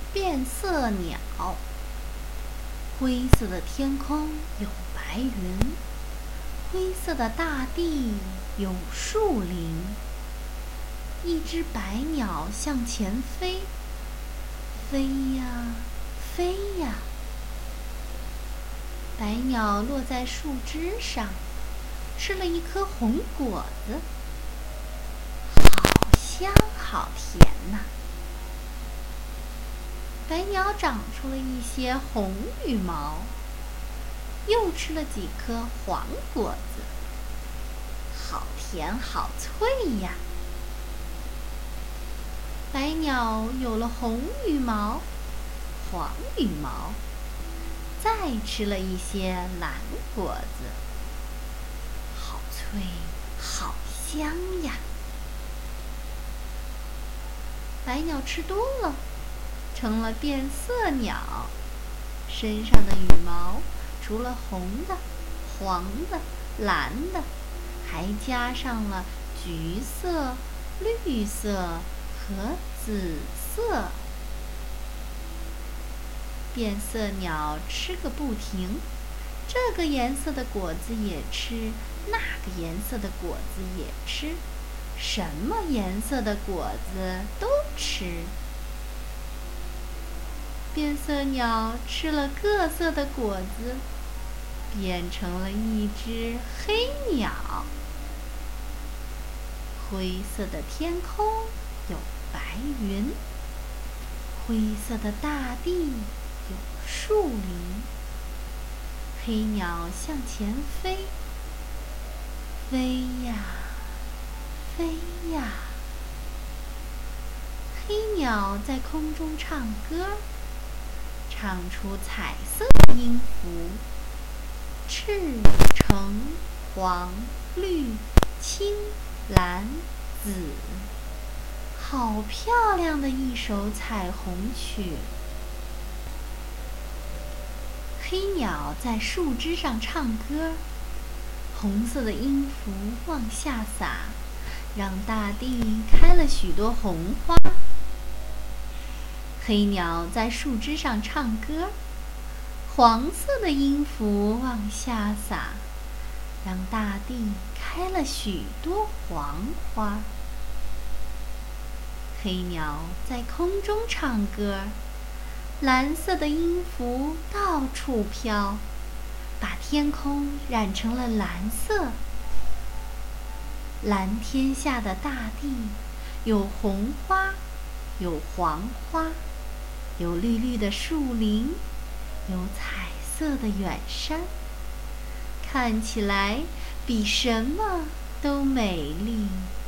变色鸟。灰色的天空有白云，灰色的大地有树林。一只白鸟向前飞，飞呀飞呀。白鸟落在树枝上，吃了一颗红果子，好香好甜呐！白鸟长出了一些红羽毛，又吃了几颗黄果子，好甜好脆呀！白鸟有了红羽毛、黄羽毛，再吃了一些蓝果子，好脆好香呀！白鸟吃多了，成了变色鸟，身上的羽毛除了红的、黄的、蓝的，还加上了橘色、绿色和紫色。变色鸟吃个不停，这个颜色的果子也吃，那个颜色的果子也吃，什么颜色的果子都吃。变色鸟吃了各色的果子，变成了一只黑鸟。灰色的天空有白云，灰色的大地有树林。黑鸟向前飞，飞呀飞呀。黑鸟在空中唱歌，唱出彩色的音符：赤、橙、黄、绿、青、蓝、紫，好漂亮的一首彩虹曲。黑鸟在树枝上唱歌，红色的音符往下洒，让大地开了许多红花。黑鸟在树枝上唱歌，黄色的音符往下洒，让大地开了许多黄花。黑鸟在空中唱歌，蓝色的音符到处飘，把天空染成了蓝色。蓝天下的大地有红花，有黄花，有绿绿的树林，有彩色的远山，看起来比什么都美丽。